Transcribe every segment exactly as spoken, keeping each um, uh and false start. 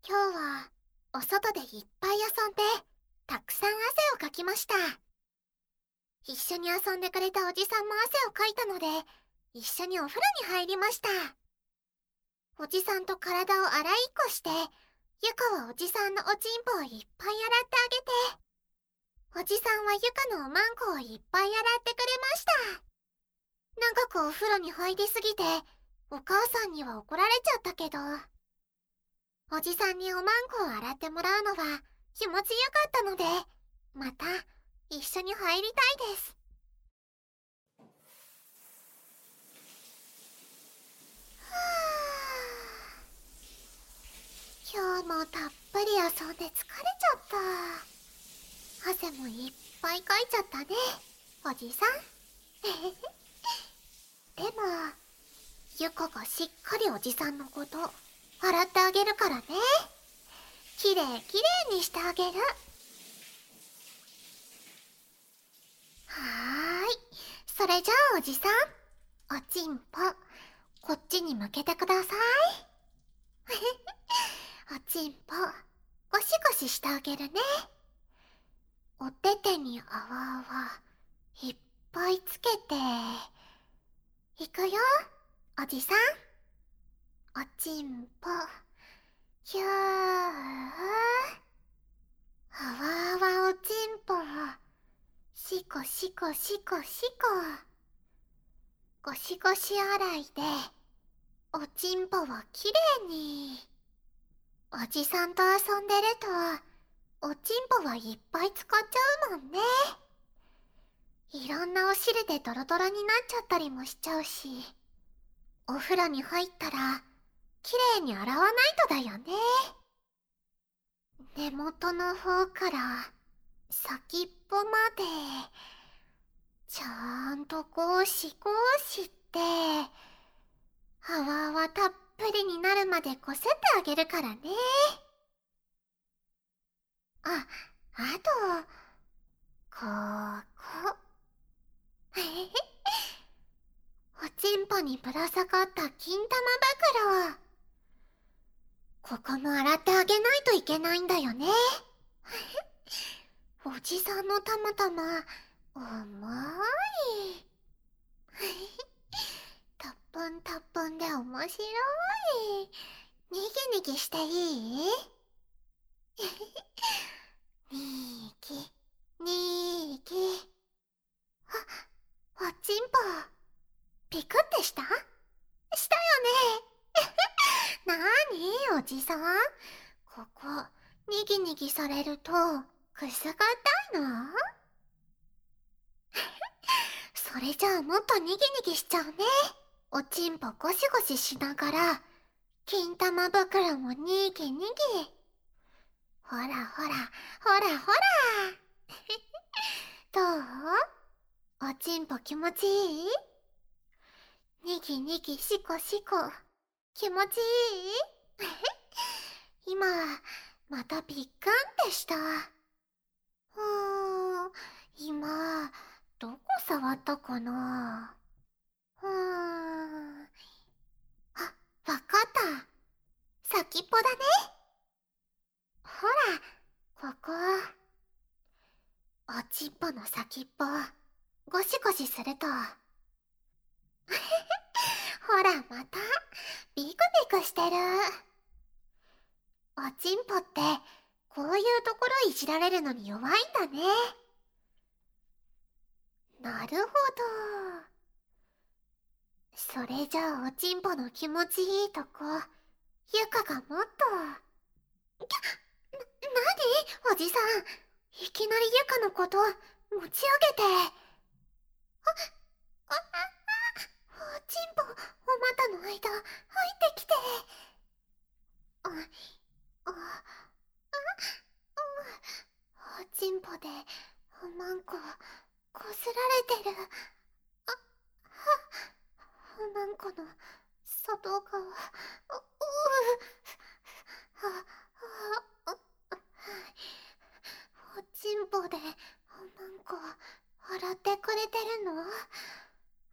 今日はお外でいっぱい遊んでたくさん汗をかきました。一緒に遊んでくれたおじさんも汗をかいたので一緒にお風呂に入りました。おじさんと体を洗いっこして、ゆかはおじさんのおちんぽをいっぱい洗ってあげて、おじさんはゆかのおまんこをいっぱい洗ってくれました。長くお風呂に入りすぎてお母さんには怒られちゃったけど、おじさんにおまんこを洗ってもらうのは気持ちよかったので、また一緒に入りたいです。はあ、今日もたっぷり遊んで疲れちゃった。汗もいっぱいかいちゃったね、おじさん。でもゆかがしっかりおじさんのこと洗ってあげるからね。きれいきれいにしてあげる。はーい、それじゃあおじさん、おちんぽこっちに向けてください。おちんぽゴシゴシしてあげるね。お手手に泡泡いっぱいつけていくよ、おじさん。おちんぽひゅー、泡泡おちんぽシコシコシコシコ、ゴシゴシ洗いでおちんぽをきれいに。おじさんと遊んでるとおちんぽはいっぱい使っちゃうもんね。いろんなお汁でドロドロになっちゃったりもしちゃうし、お風呂に入ったらきれいに洗わないとだよね。根元の方から先っぽまでちゃんとゴシゴシって泡泡たっぷりになるまでこすってあげるからね。あ、あとここへへへ、おちんぽにぶら下がった金玉袋、ここも洗ってあげないといけないんだよね。おじさんのたまたま重い。たっぷんたっぷんで面白い。にぎにぎしていい？にぎにぎ。あ、おちんぽピクってしたしたよね。なーにおじさん、ここにぎにぎされるとくすぐったいの？それじゃあもっとにぎにぎしちゃうね。おちんぽゴシゴシしながら金玉袋もにぎにぎ。ほらほらほらほら。どう？おちんぽ気持ちいい？にぎにぎしこしこ気持ちいい？今またピッカンってした。うーん、今どこ触ったかな。うーん、あ、わかった。先っぽだね。ほら、ここ。おちんぽの先っぽゴシゴシするとほらまたビクビクしてる。おちんぽってこういうところいじられるのに弱いんだね。なるほど。それじゃあおちんぽの気持ちいいとこゆかがもっと。な、なにおじさん、いきなりゆかのこと持ち上げて。あ、あ、おちんぽお股の間入ってきて。あ、あ、あ、おちんぽでおまんここすられてる。あ、は、おまんこの外側、う、う、あ、あ、おちんぽでおまんこ洗ってくれてるの？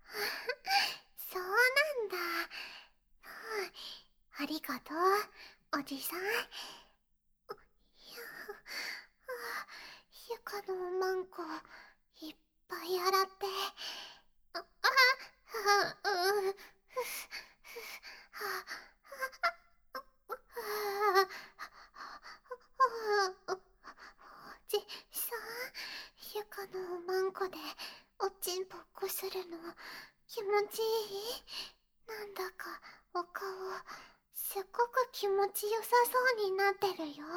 そうなんだ。ありがとう、 おじさん。床のおまんこいっぱい洗って。あああうおじさん、床のおまんこでおちんぽこするの気持ちいい？なんだかお顔すっごく気持ちよさそうになってるよ。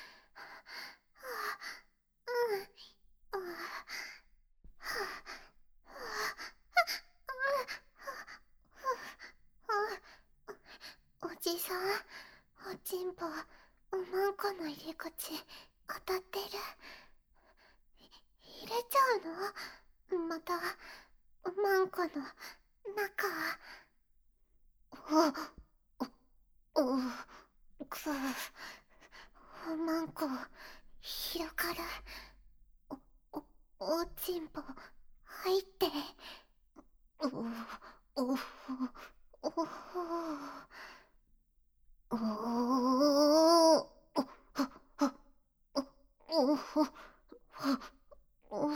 うん。おじさん、おちんぽおまんこの入り口当たってる。入れちゃうの？またおまんこの中。おおおくおまんこ広がる。おおおちんぽ入って。おおおおおおお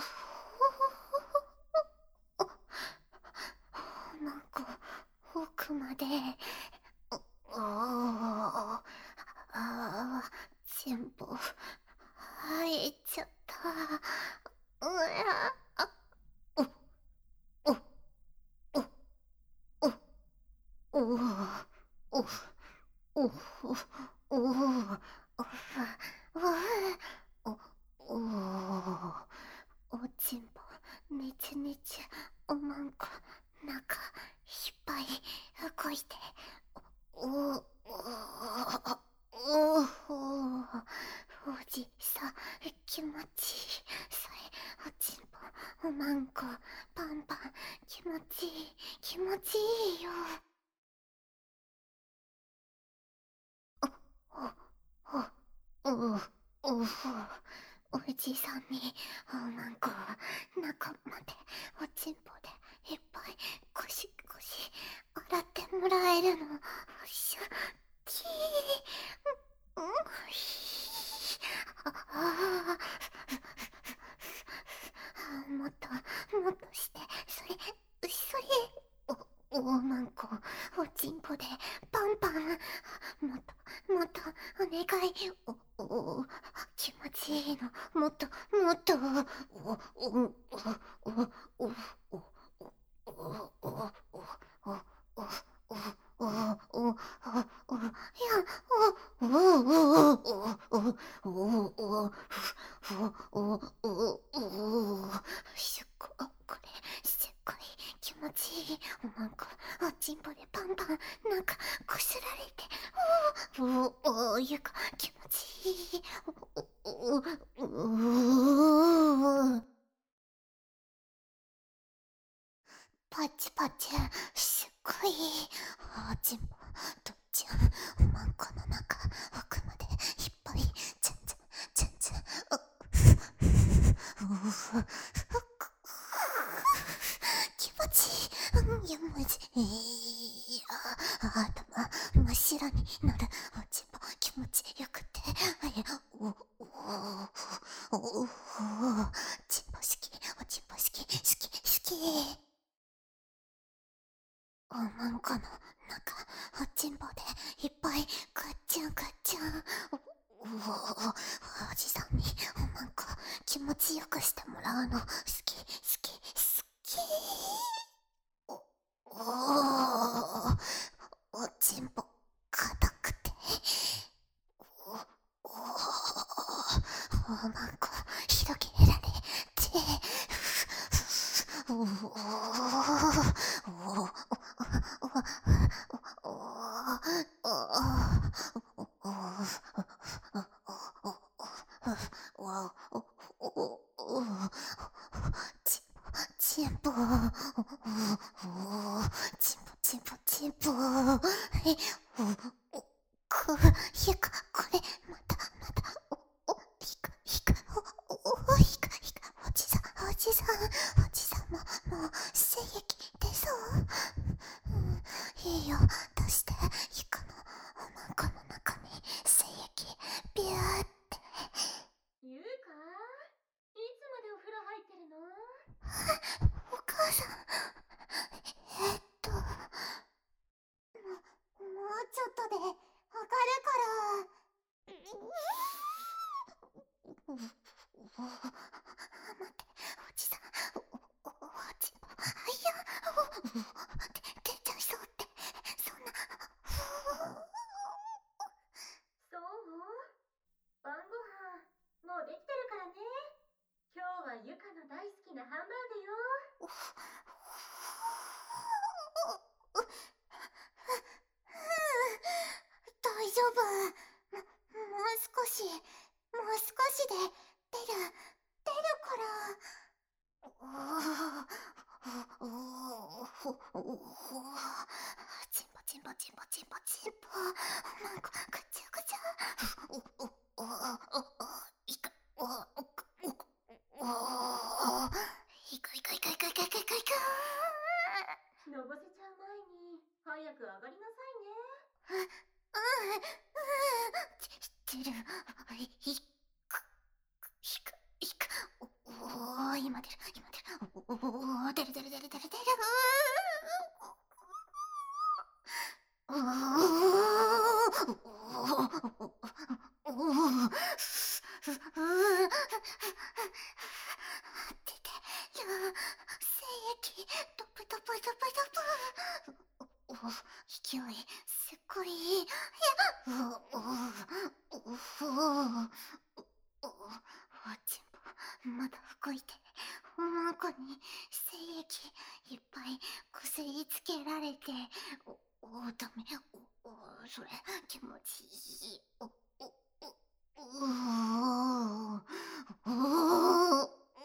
なんか奥まで。おああちんぽ入っちゃった。うわあおおおおおおおおおおおおちんぽねちねちおまんこ中いっぱい動いて。おおおおおじさん気持ちいい。それおちんぽおまんこパンパン気持ちいい気持ちいいよ。おおおおおじさんにおまんこ中までおちんぽでいっぱいゴシゴシ洗ってもらえるのしゃきーんああもっともっとしてそれそれおおまんこおちんぽでパンパンもっともっとお願い。おお気持ちいいのもっともっと。おおおおおおおおおおおおおおいやおおおおおおおおおおすっごいこれすっごい気持ちいい。おまんこおちんぽでパンパンなんかこすられて。おおおゆか気持ちいい。おおおおパチパチすっごいおちんぽどっちゃんおまんこの中奥までいっぱいちゃんちゃんちゃんちゃん気持ちいい。気持ちいい。頭真っ白になるおちんぽ気持ちよくて。おおおおちんぽ好きおちんぽ好き好き好き。おまんこの中おちんぽでいっぱいガッチャンガッチャン。おおおじさんにおまんこ気持ちよくしてもらうの好き好き好き。おおおちんぽ硬くて。おおおまんこ広げられて。おおおおチンポチンポチンポチンポえおおくひかこれまたまたおおひかひかおおひかひかおじさんおじさんおじさんももう精液出そう。うんいいよ出してひかのおまんこの中にも、もう少し、もう少しで出る、出るから。おおおおチンポチンポチンポチンポチンポ、なんかぐちゃぐちゃ。おおおおいかおおおいくいくいくいくいくいくいくいく。 のぼせちゃう前に早く上がりなさいね。 うんうん、出る、いくいくいく。おお今出る今出る。おお出る出る出る出る出る。おおおお出てる。精液ドプドプドプドプ。お勢いすっごいいい。いやおおおおおおチンポまだ動いて、おまんこに精液いっぱいこすりつけられて、おおダメ、おおそれ気持ちいい。おおおおおお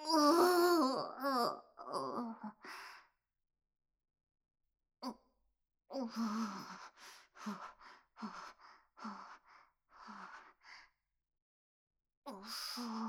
おおお